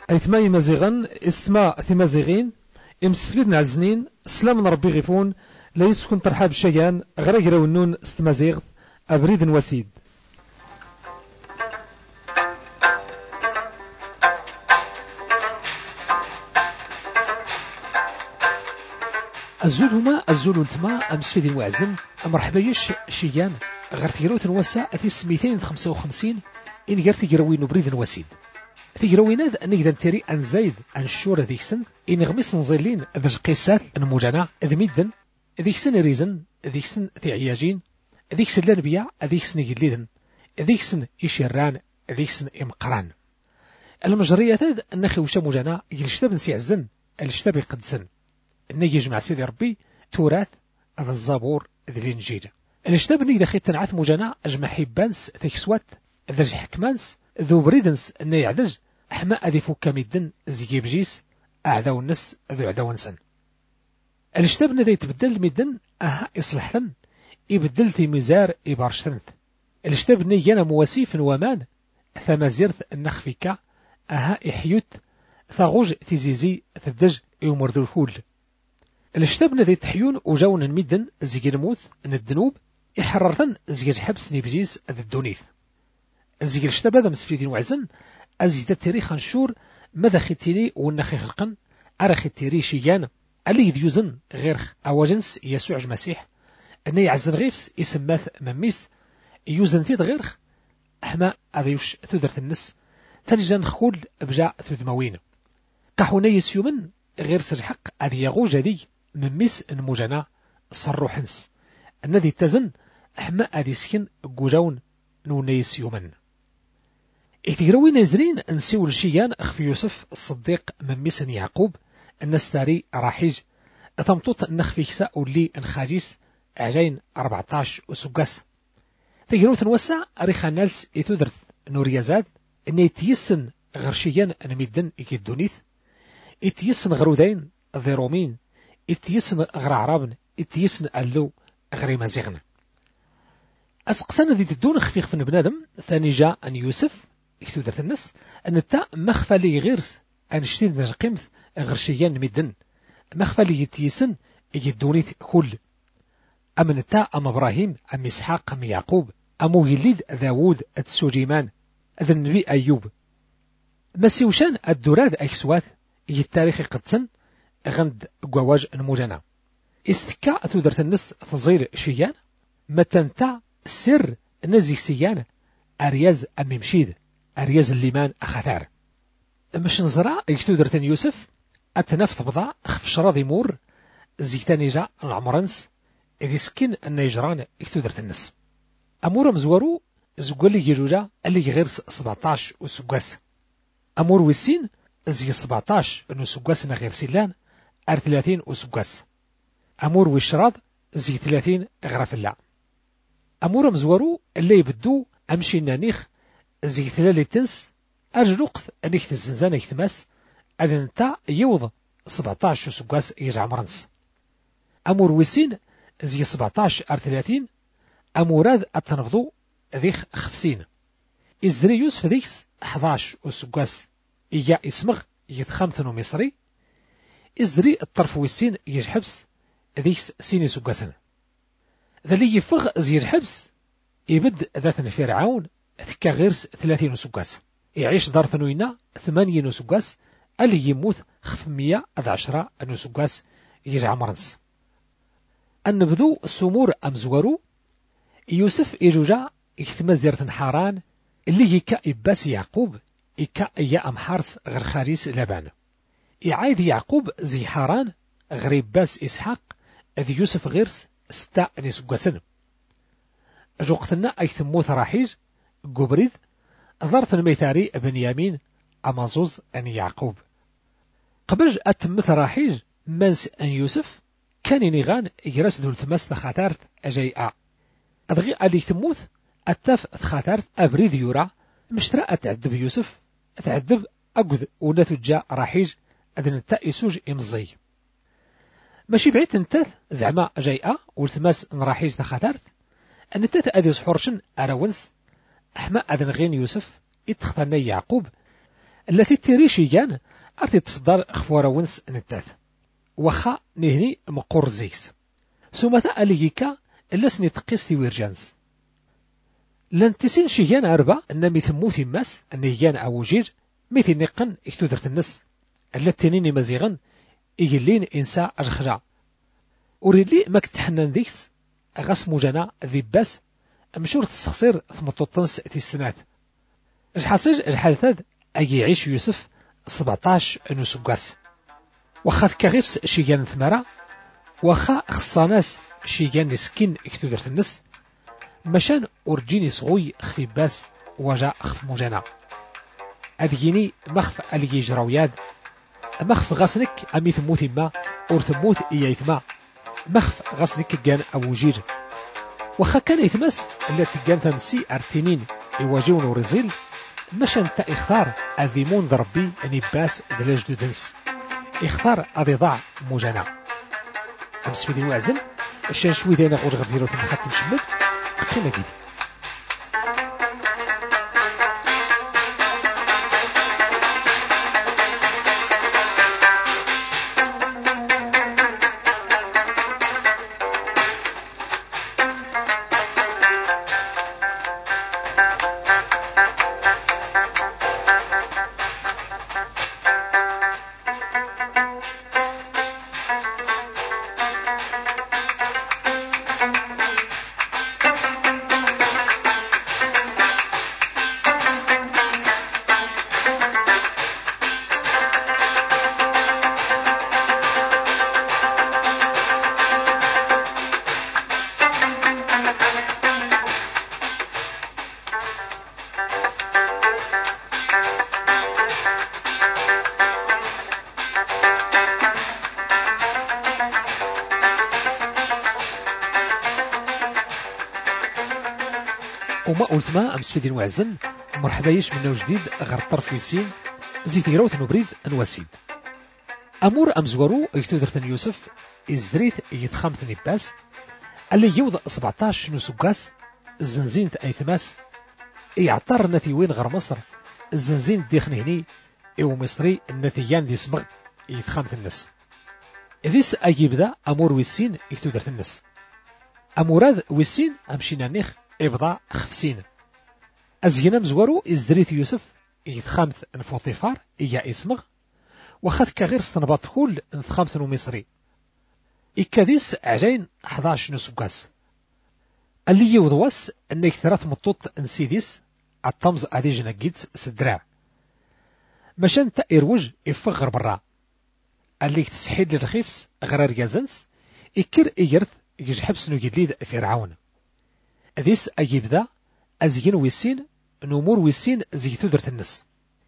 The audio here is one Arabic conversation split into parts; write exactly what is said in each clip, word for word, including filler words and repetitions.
أيتما مزيغا استماء ثمازيغين امسفلد نعزنين سلام من ربي غيفون لا يسكن ترحاب الشيان غرق النون استمازيغ أبريد وسيد. الزول هما الزول ولتما أمسفيد وعزن مرحبا يش شيان غير تيروت نوسع أثي سميتين خمسة وخمسين إن غير تيروين بريد وسيد تيرويناد نقدر تري أن زايد أن الشورة ذيك سن إن غمس نزيلين ذا قيسات نموجنا ذا ميدن ذيك سن ريزن ذيك سن ثعياجين ذيك سن لنبيع ذيك سن يجليدن ذيك سن يشيران ذيك سن إمقران المجرية ذا النخي وشا موجنا يلشتاب نسيعزن الشتاب يقدسن نجي يجمع سيدي ربي توراث ذا الزابور ذا الإنجيل الشتاب نقدر خيط تنعث موجنا أجمع حبانس ثيكسوات ذا حكمانس ذو بريدنس أنه يعدج أحماء ذي فوكا ميدن زيجي بجيس أعداو النس ذو عداو نسن الاشتابنا ذي تبدل ميدن أها إصلحتن يبدل في مزار إبارشتنث الاشتابنا يانا مواسيف ومان ثما زيرث النخفيكا أها إحيوت ثاغوج تزيزي ثدج يومر ذو الفول الاشتابنا ذي تحيون وجاون ميدن زيجي الموث الدنوب يحررتن زيجي حبس نبجيس ذي الدونيث زيجي الشتاب هذا مسفيدين وعزن أزيد التاريخ نشور ماذا ختيني ونخي خلقا أرى ختيري شيان اللي يذيوزن غير أواجنس يسوع المسيح أنه يعزن غيفس يسماث مميس يوزن تيد غير أحما أذيوش ثدرت النس تنجان خول بجاء ثدموين قحونا يسيومن غير سرحق أذي يغوج ذي مميس المجانا صروحنس الذي تزن أحما أذي سكن قجون نونا يسيومن إتجروي نازرين نسيو الشيان أخفي يوسف الصديق مميسن يعقوب الناس تاري راحيج ثمطوط نخفي كساء اللي انخاجيس عجين أربعتاش وسقاس تجرو تنوسع أريخا نالس إتودرث نوريازاد إن يتيسن غرشيان أنميدن إكيدونيث يتيسن غرودين ذيرومين يتيسن غر عرابن يتيسن ألو غري مازيغن أسقسان ذي تدون خفيخ في بنادم ثاني جاء أن يوسف يكتودرت الناس أن التاء مخفى لي غيرس أن شتين ذا قيمث غرشيان ميدن مخفى لي يتيسن يدونيث كل أمن التاء أم إبراهيم أم إسحاق أم يعقوب أم يليد داوود السجيمان ذا النبي أيوب مسيوشان الدراد أكسوات يتاريخ قدسن غند قواج المجانا استكاء تودرت الناس تنظير شيان متنتا سر نزيك سيان أرياز أم مشيد أرياز الليمان أخثار مش نزرع يكتودرت يوسف أتنفط بضع خف شراضي مور زيكتاني جاء العمرانس إذي سكين أن يجران يكتودرت الناس أمور مزورو زقولي يجوجا اللي غير سبعتاش وسقاس أمور ويسين زي سبعتاش أنو سقاس غير سيلان أر ثلاثين وسقاس أمور ويشراض زي ثلاثين غرف الله أمور مزورو اللي يبدو أمشي نانيخ زي ثلالي تنس أجلوقت أنيك تزنزان يكتماس أدنتا يوض سبعتاش وسقاس يجع مرنس أمور ويسين زي سبعتاش أر ثلاثين أموراد التنفضو ذيخ خفسين إزري يوسف ذيكس حداش وسقاس إيا اسمغ يتخمثنو مصري إزري الطرف ويسين يجحبس ذيكس سيني سقاسن ذلي يفغ زي الحبس يبد ذات فرعون ثكا غيرس ثلاثين وسقاس يعيش دار ثنوينا ثمانين وسقاس اللي يموت خفمية أذ عشرة نسقاس يجع مرنس النبذو السمور أمزورو يوسف إجوجا يكتمزيرة حاران اللي يكا إباس يعقوب يكا إيا أمحارس غير خاريس لبان يعايد يعقوب زي حاران غير إباس إسحاق أذ يوسف غيرس ستا نسقاسن جوقتنا أي ثموث راحيج قبريد ظرت الميثاري بنيامين أمازوز أن يعقوب قبل أتمث راحيج منس أن يوسف كان نغان يجرس دول ثمس خاطرت أجيئة أدغي ألي تموث أتف خاطرت أبريد يورا مشترى أتعذب يوسف أتعذب أقذ ونثجا راحيج أذن التأسوج إمزي ماشي بعيد انتث زعما جيئة والثماس نراحيج تخاطرت أن التث أذي صحورشن أراونس أحما أذن غين يوسف اتخذنا يعقوب التي تيريشيان أرتي تفضل خفورة ونس نتاث وخا نهني مقور زيكس سومتا أليكا إلا سني تقيس تيويرجانس لان تسين شيان أربع أن ميثمو ثماس أن يجان أوجير ميث نقن اكتودرت النس ألا التنين مزيغن إيجلين إنسا أجخرع أريد لي ماك تحنن ذيكس غاس موجانا ذي باس مشور تسخسير ثمطوطنس تي السنات الحصيج الحالثاذ أجي يعيش يوسف سبعطاش نسقاس وخا كغيفس شيان ثمرة وخا خصاناس شيان لسكين اكتودرت النس مشان أورجيني صغوي خفي باس وجا خف موجانا أديني مخف ألي جراوياد مخف غسنك أمي ثموت ما أور ثموت إيايثما مخف غسنك كان أوجير وخا كان يثمس اللي تجان ثمسي أرتينين يواجهون ورزيل مشان تا إختار أذيمون ضربي أني باس دلاج دودنس إختار أذي ضاع موجانا أمس في ذي وازن الشان شوي دينا غوج غير ديرو ثم خاتم شمد قيمة جديد وما قلت ما أمس في دين وعزن مرحبا يش منه جديد غير الطرف يسين زيد يروث نبريد نواسيد أمور أمزورو يكتودرت يوسف إزدريث يتخامت نباس اللي يوضع سبعطاش نسوقاس الزنزين أيثماس يعطر نثيوين غير مصر الزنزين ديخن هني إيو مصري النثيان دي سمغ يتخامت الناس إذيس أجيبدا أمور ويسين يكتودرت الناس أموراد ويسين أمشينا نيخ إبضاء خفسين أزينا مزورو إزدريت يوسف يتخامث نفوطيفار إيا إسمغ وخذ كغير استنباط كل نتخامث مصري إكاديس عجين حداش نسوقاس اللي يوضواس أنك ثلاث مطوط نسيديس الطمز أدي جناقيت سدراع مشان تأيروج إفغر برا اللي تسحيد للرخيفس غرار جازنس إكر إيرث يجحبس نجدليد فرعون أذيس أجيب ذا أزين ويسين نمور ويسين زيتو درت النس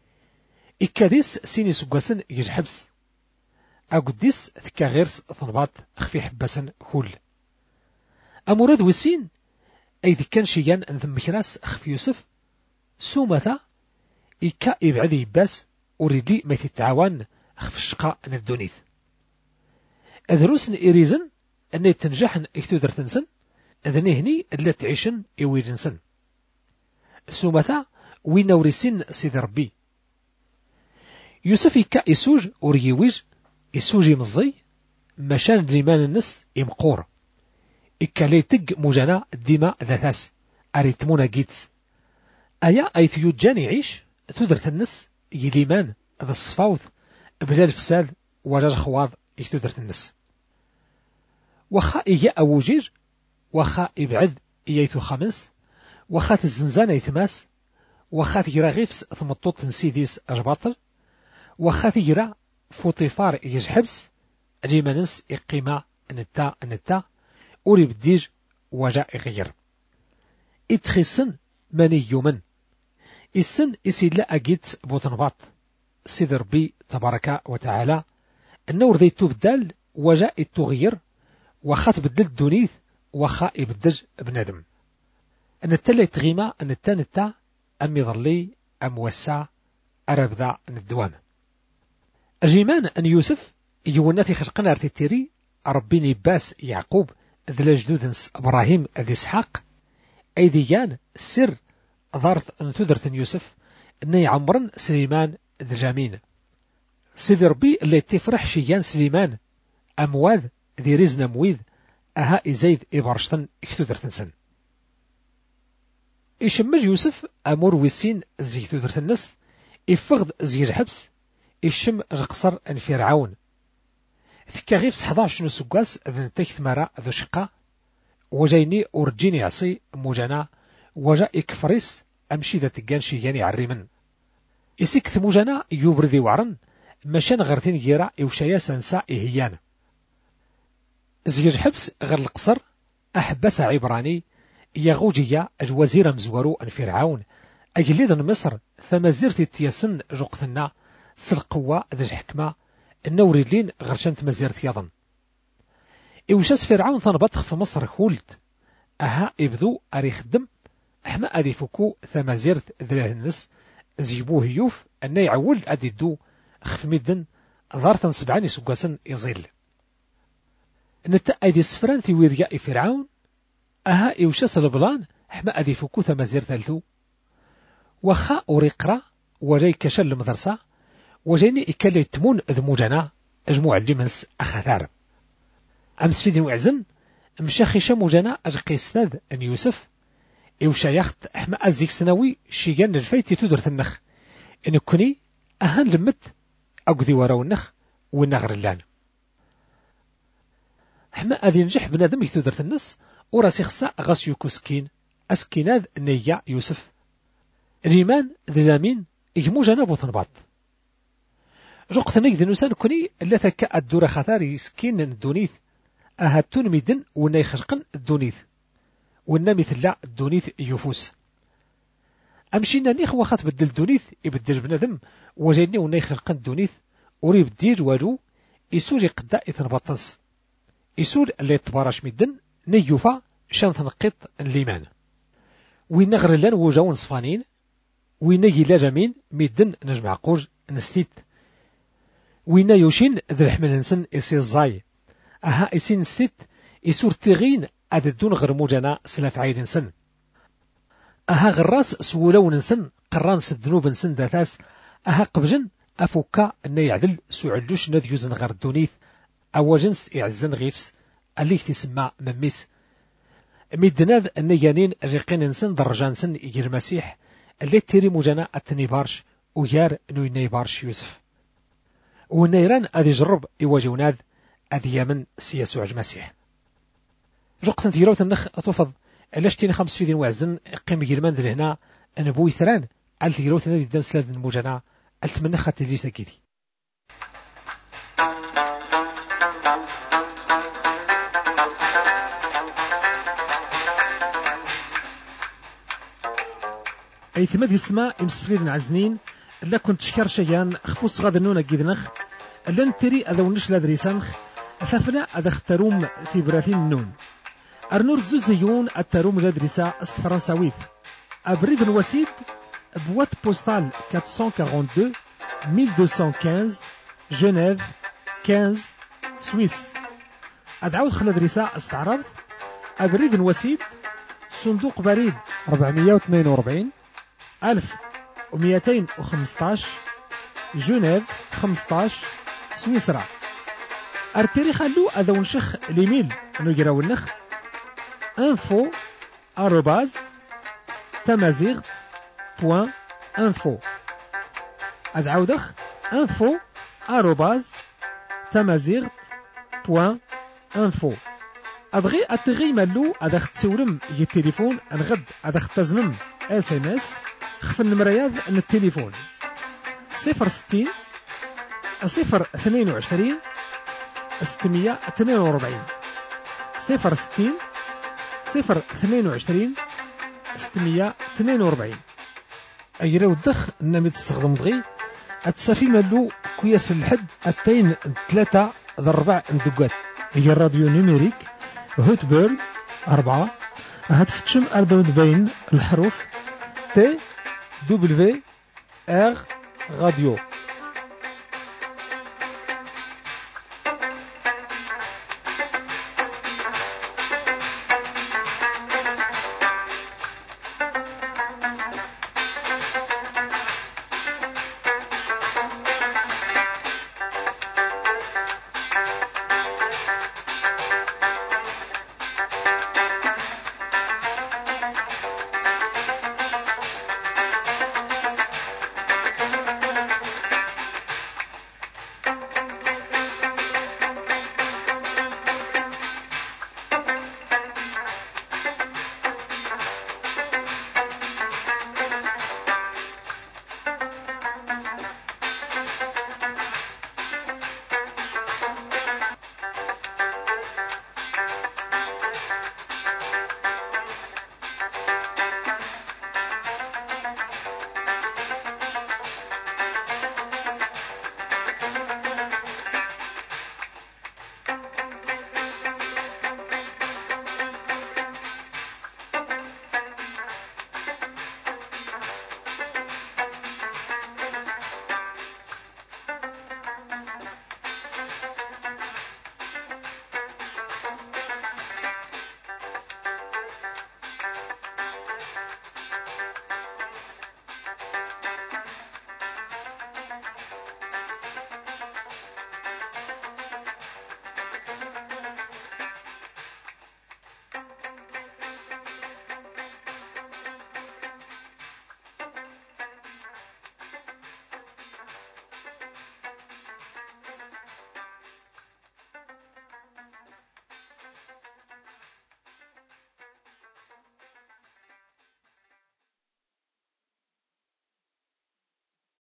إكاديس سيني سقاسن يجحبس أقديس ثكا غيرس ثنبات خفي حباسن كل أموراد ويسين أي ذي كان شيان أنثم مكراس خفي يوسف سومتا إكا إبعد يباس أريدلي ما يتعاون خف الشقاء ندونيث أدروسن إريزن أن يتنجح إكتو درت نسن أذني هني اللي تعيشن إويجنسن سومتا وين ورسين سيد ربي يوسف يكا إسوج أوريويج إسوجي مزي مشان ريمان النس إمقور إكا ليتق مجانا الدماء ذاتاس أريتمونا جيتس أيا أي ثيوجان يعيش تدرت النس يليمان ذا الصفاوث بلا الفساد وجاج خواض يتدرت النس وخا إيا أوجير وخا إبعد إيايثو خمس وخات الزنزانة يتماس وخات يرا غيفس ثمطوط نسيديس أجباطل وخات يرا فوطيفار يجحبس ريمانس إقيمة نتا نتا أوري بديج وجاء يغير إتخيسن ماني يومن السن إسيلا أجيت بوطنباط سيد ربي تبارك وتعالى النور ذي تبدل وجاء التغير وخات بدل الدونيث وخا يبدج بنادم أن التالي تغيمة أن التانتا أم يظلي أم وسع أربدا الدوام الجيمان أن يوسف يوناتي خشقنا ارتيتيري ربيني باس يعقوب ذلا جدودنس إبراهيم ذي إسحاق أيديان سر ضارت أن تدرت يوسف أن يعمرن سليمان دجامين سيدي ربي اللي تفرح شيان سليمان أمواذ ذي رزنا مويذ أها إزايد إبرشتن اكتودر تنسن إشمج يوسف أمور ويسين زي اكتودر تنس إفغد زي الحبس إشم رقصر أن فرعون تكاغيف سحضاش نو سكاس ذن تيث مرا ذو شقا وجايني ورجيني عصي موجانا وجا إكفريس أمشي ذا تقان شياني عريمن إسيكت موجانا يوبرذي وعرن مشان غرتين جيرا إوشايا سنسا إهيان زيج حبس غير القصر أحبس عبراني يغوجيا الوزير مزورو أن فرعون أجليد مصر ثمزيرتي التياسن جوقتنا سلقوا ذا الحكمة النوريلين غرشان ثمزيرت يظن إوشاس فرعون ثنبطخ في مصر خولد أها إبذو أريخدم أحما أريفكو ثمزيرت ذا النس زيبوه يوف أن يعول أدي دو خف مدن ظارثا سبعاني سقاسن يزيل نتا أيدي السفران في ويرياء فرعون أها إوشاس البلان حما أدي فكو ثمزير ثالثو وخا أوريقرا وجاي كشل المدرسة وجايني إكالي تمون ذموجنا أجموع الجمنس أخثار أمس في دين وعزن مشاخي شاموجنا أجقي استاذ أن يوسف إوشا يخت حما أزيك سنوي شيغان الفايتي تدرث النخ إن كوني أهان لمت أقذي وراو النخ والنغر اللان حما أذي نجح بنادم يتودرت النس وراسي خصا غاس يوكو سكين أسكيناذ نيا يوسف ريمان ذلامين يجمو جنابو تنباط جوقت نيك دنوسان كوني لا تكا الدورة خثاري سكين الدونيث أهاتون ميدن ونا يخشقن الدونيث ونا مثل لا الدونيث يفوس أمشينا نيخ واخات بدل دونيث يبدل بنادم وجايني ونا يخشقن الدونيث وري بدير والو يسوري قدا يتنبطس يسول اللي يتبارش ميدن نيوفا شان تنقط الليمان وين نغر لان وجاون صفانين وين يلا جمين ميدن نجمع قوج نستيت وين يوشين ذا الحمل نسن يسي الزاي أها يسين نستيت يسور تغين أددون غير موجانا سلاف عيد نسن أها غراس سولو نسن قران سدنوب نسن داثاس أها قبجن أفوكا أن يعدل سوعلوش نذ يوزن غير الدونيث أو جنس يعزن غيفس اللي تسمى مميس ميدناد النيانين ريقين نسن درجان سن يجي المسيح اللي تيري موجانا التنيبارش ويار نوي بارش يوسف والنيران أذي جرب يواجهوناد أذي يمن سياسوع المسيح رقت ديالو تنخ أتوفض علاش تيني خمس في دين وعزن قيم جيرمان ذي هنا أنا بوي ثران عال ديالو تنادي دان سلاد الموجانا أتمنى خاطر تجي تاكيدي أي ثماد يسمى يمسفلين عزنين لا كنت شكر شيان خفوص غاد النونة جيدنخ لا نتري أذا ونش لا دريسانخ أثافنا أذا اختاروم في براثين النون أرنور زوزيون التاروم جادريسا است فرنساويث أبريد الوسيد بوات بوستال أربعمائة واثنين وأربعين ألف ومئتين وخمسة جنيف خمسة سويس أدعوت خلا دريسا استعرض أبريد الوسيد صندوق بريد أربعمائة واثنين وأربعين ألف ومئتين وخمسة عشر جنيف خمسة عشر سويسرا أرتري خلو أذا ونشخ ليميل نجراو النخ info arrobase tamazirt بوان انفو أدعودخ info arrobase tamazirt بوان انفو أدغي أتغي مالو أدخ تسورم يجي التليفون أنغد أدخ تزمم اس ام اس خف النمرياض من التليفون صفر ستين صفر اثنين وعشرين ستمية اثنين وأربعين صفر ستين صفر اثنين وعشرين ستمية اثنين وأربعين أجرا ودخ نمي تستخدم دغي أتسافي مالو كويس الحد أتين ثلاثة ضربع ندقات هي الراديو نيميريك هوتبيرن أربعة هتفتشم أردو بين الحروف تي دبليو آر راديو